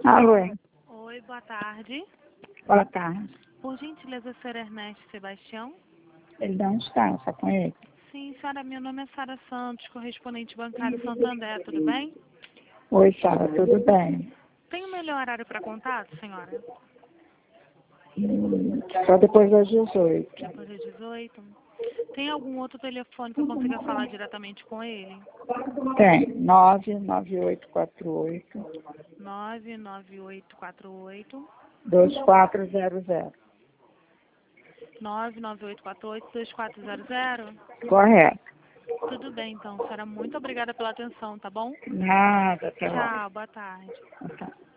Alô, Oi, boa tarde. boa tarde. Por gentileza, senhor Ernesto Sebastião? Ele não está, só com ele. Sim, senhora, meu nome é Sara Santos, correspondente bancário Santander, tudo bem? Oi, Sara, tudo bem? Tem o melhor horário para contato, senhora? Só depois das 18. Depois das 18? Tem algum outro telefone que eu consiga falar diretamente com ele? Tem, 99848 99848 2400. 99848-2400? Correto. Tudo bem, então, senhora. Muito obrigada pela atenção, tá bom? Nada, até logo. Tchau, boa tarde. Tá.